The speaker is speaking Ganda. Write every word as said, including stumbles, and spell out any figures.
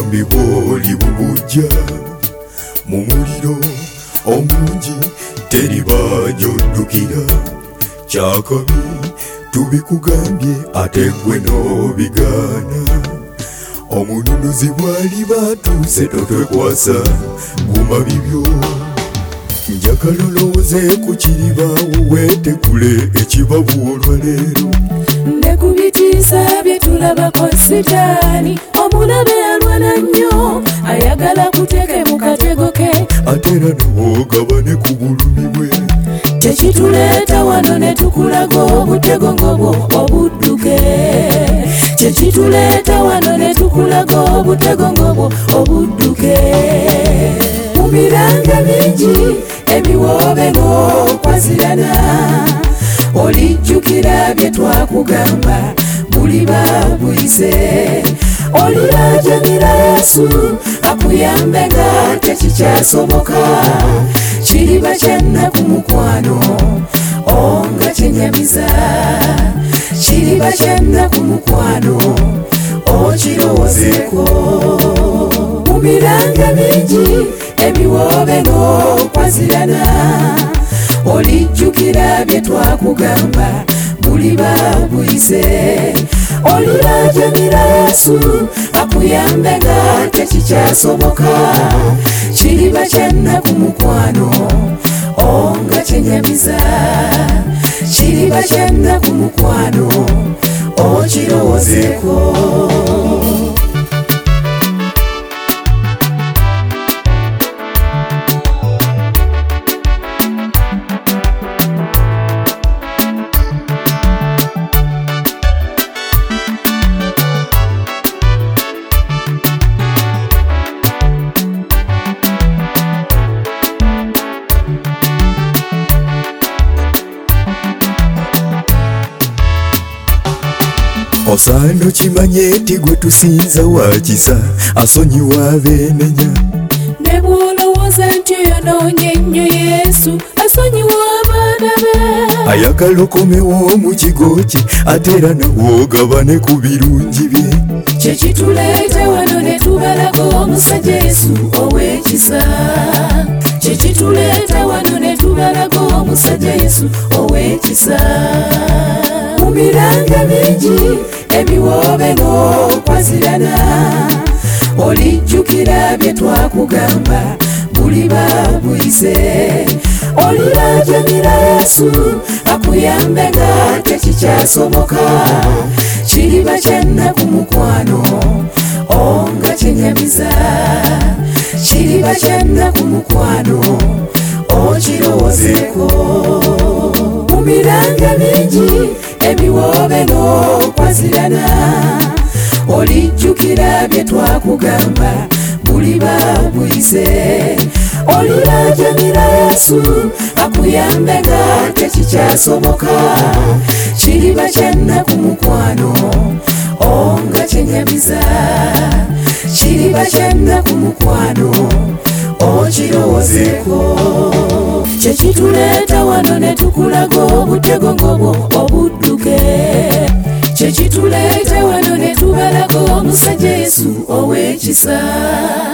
Obutambi bw'oli bubujja mu muliro omungi teriba gy'oddukira. Kyakabi tubikugambye ate gwe n'obigaana. Omununuzi bw'ali batuuse totwekwasa guma bibyo. Njagala olowooze ku kiribaawo weetegule ekibabu olwaleero. Ne ku bitiisa bye tulabako Sitaani omulabe alwana nnyo ayagala kuteeke mu katego ke ate era n'ogabane ku bulumi bwe. Tekituleeta wano ne tukulaga obutego ng'obwo obudduke. Tekituleeta wano ne tukulaga obutego ng'obwo obudduke. Mu miranga mingi ebiwoobe ng'okwazirana olijjukira bye twakugamba buliba buyise. Olirajanira Yesu akuyambe nga tekikyasoboka. Kiriba kyennaku mukwano onga kyenyamiza. Kiriba kyennaku mukwano okirowoozeeko. Mu miranga mingi ebiwoobe ng'okwazirana olijjukira bye twakugamba buliba buyise. Olirajanira Yesu akuyambe nga tekikyasoboka. Kiriba kyennaku mukwano onga kyenyamiza. Kiriba kyennaku mukwano okirowoozeeko. Osaana okimanye nti gwe tusinza wakisa asonyiwa abeenenya. Ne bw'olowooza nti oyonoonye nnyo Yesu asonyiwa abaana be. Ayagala okomewo mu kigo kye ate era nawe ogabane ku birungi bye. Kye kituleeta wano ne tubalaga omusajja Yesu ow'ekisa. Kye kituleeta wano ne tubalaga omusajja Yesu ow'ekisa. Mu miranga mingi ebiwoobe ng'okwazirana olijjukira bye twakugamba buliba buyise. Olirajanira Yesu akuyambe nga tekikyasoboka. Kiriba kyennaku mukwano onga kyenyamiza. Kiriba kyennaku mukwano okirowoozeeko. Mu miranga mingi ebiwoobe ng'okwazirana olijjukira bye twakugamba buliba buyise. Olirajanira Yesu akuyambe nga tekikyasoboka. Kiriba kyennaku mukwano onga kyenyamiza. Kiriba kyennaku mukwano okirowoozeeko. Kye kituleeta wano ne tukulaga obutego ng'obwo obudduke. Kye kituleeta wano ne tubalaga omusajja Yesu ow'ekisa.